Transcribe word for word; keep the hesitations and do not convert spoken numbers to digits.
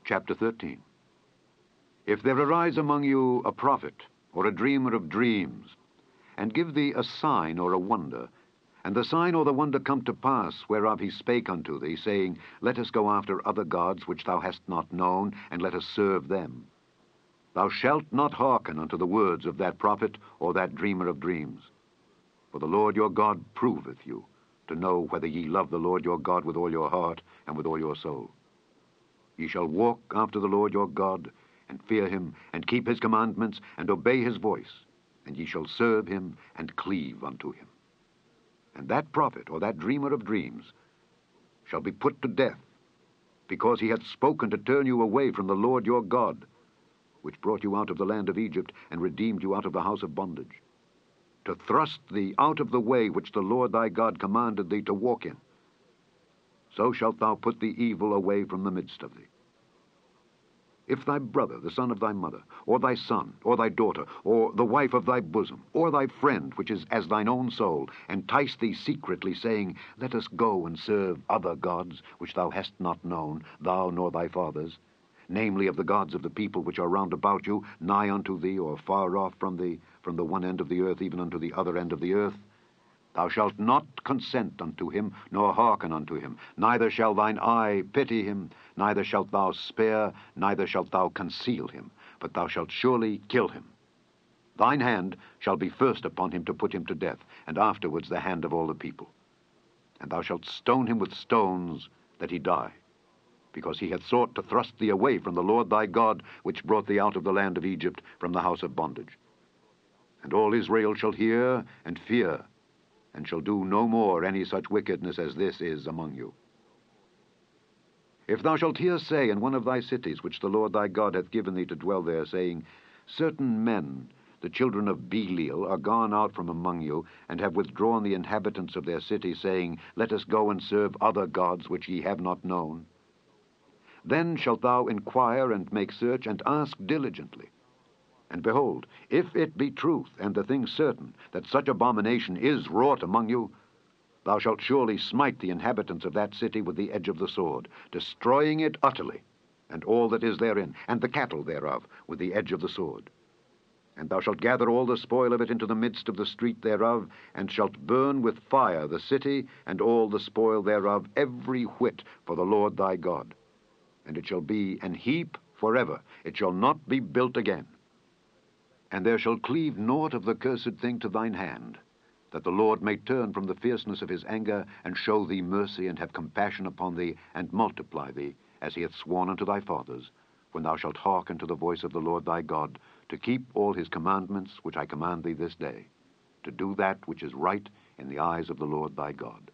Chapter thirteen. If there arise among you a prophet, or a dreamer of dreams, and give thee a sign or a wonder, and the sign or the wonder come to pass, whereof he spake unto thee, saying, Let us go after other gods which thou hast not known, and let us serve them. Thou shalt not hearken unto the words of that prophet or that dreamer of dreams. For the Lord your God proveth you, to know whether ye love the Lord your God with all your heart and with all your soul. Ye shall walk after the Lord your God, and fear him, and keep his commandments, and obey his voice, and ye shall serve him, and cleave unto him. And that prophet or that dreamer of dreams shall be put to death, because he hath spoken to turn you away from the Lord your God, which brought you out of the land of Egypt, and redeemed you out of the house of bondage, to thrust thee out of the way which the Lord thy God commanded thee to walk in. So shalt thou put the evil away from the midst of thee. If thy brother, the son of thy mother, or thy son, or thy daughter, or the wife of thy bosom, or thy friend, which is as thine own soul, entice thee secretly, saying, Let us go and serve other gods, which thou hast not known, thou nor thy fathers, namely of the gods of the people which are round about you, nigh unto thee, or far off from thee, from the one end of the earth even unto the other end of the earth, thou shalt not consent unto him, nor hearken unto him, neither shall thine eye pity him, neither shalt thou spare, neither shalt thou conceal him, but thou shalt surely kill him. Thine hand shall be first upon him to put him to death, and afterwards the hand of all the people. And thou shalt stone him with stones, that he die, because he hath sought to thrust thee away from the Lord thy God, which brought thee out of the land of Egypt, from the house of bondage. And all Israel shall hear and fear, and shall do no more any such wickedness as this is among you. If thou shalt hear say in one of thy cities, which the Lord thy God hath given thee to dwell there, saying, Certain men, the children of Belial, are gone out from among you, and have withdrawn the inhabitants of their city, saying, Let us go and serve other gods which ye have not known. Then shalt thou inquire and make search, and ask diligently. And behold, if it be truth, and the thing certain, that such abomination is wrought among you, thou shalt surely smite the inhabitants of that city with the edge of the sword, destroying it utterly, and all that is therein, and the cattle thereof, with the edge of the sword. And thou shalt gather all the spoil of it into the midst of the street thereof, and shalt burn with fire the city, and all the spoil thereof, every whit, for the Lord thy God. And it shall be an heap forever, it shall not be built again. And there shall cleave naught of the cursed thing to thine hand, that the Lord may turn from the fierceness of his anger, and show thee mercy, and have compassion upon thee, and multiply thee, as he hath sworn unto thy fathers, when thou shalt hearken to the voice of the Lord thy God, to keep all his commandments which I command thee this day, to do that which is right in the eyes of the Lord thy God.